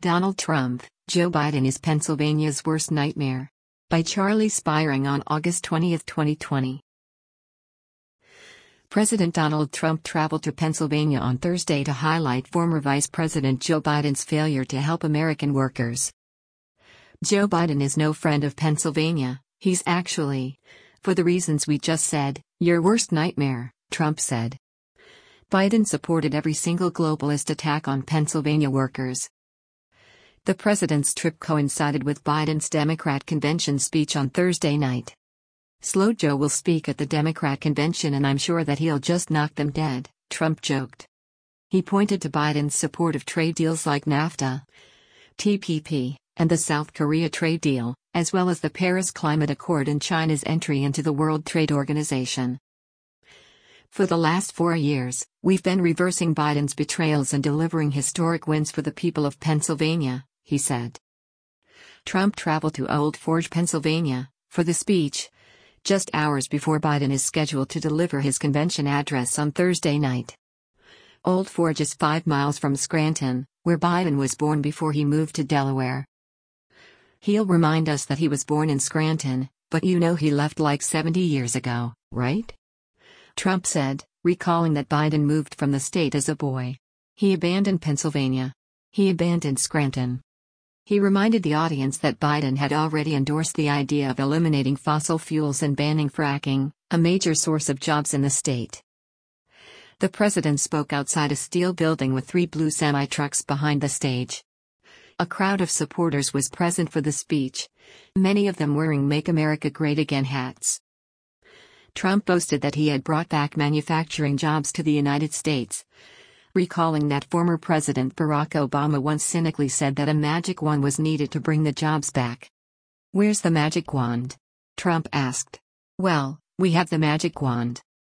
Donald Trump, Joe Biden is Pennsylvania's worst nightmare. By Charlie Spiring on August 20, 2020. President Donald Trump traveled to Pennsylvania on Thursday to highlight former Vice President Joe Biden's failure to help American workers. Joe Biden is no friend of Pennsylvania, he's actually, for the reasons we just said, your worst nightmare, Trump said. Biden supported every single globalist attack on Pennsylvania workers. The president's trip coincided with Biden's Democrat convention speech on Thursday night. Slow Joe will speak at the Democrat convention and I'm sure that he'll just knock them dead, Trump joked. He pointed to Biden's support of trade deals like NAFTA, TPP, and the South Korea trade deal, as well as the Paris Climate Accord and China's entry into the World Trade Organization. For the last 4 years, we've been reversing Biden's betrayals and delivering historic wins for the people of Pennsylvania, he said. Trump traveled to Old Forge, Pennsylvania, for the speech, just hours before Biden is scheduled to deliver his convention address on Thursday night. Old Forge is 5 miles from Scranton, where Biden was born before he moved to Delaware. He'll remind us that he was born in Scranton, but you know he left like 70 years ago, right? Trump said, recalling that Biden moved from the state as a boy. He abandoned Pennsylvania. He abandoned Scranton. He reminded the audience that Biden had already endorsed the idea of eliminating fossil fuels and banning fracking, a major source of jobs in the state. The president spoke outside a steel building with 3 blue semi-trucks behind the stage. A crowd of supporters was present for the speech, many of them wearing Make America Great Again hats. Trump boasted that he had brought back manufacturing jobs to the United States, recalling that former President Barack Obama once cynically said that a magic wand was needed to bring the jobs back. "Where's the magic wand?" Trump asked. "Well, we have the magic wand,"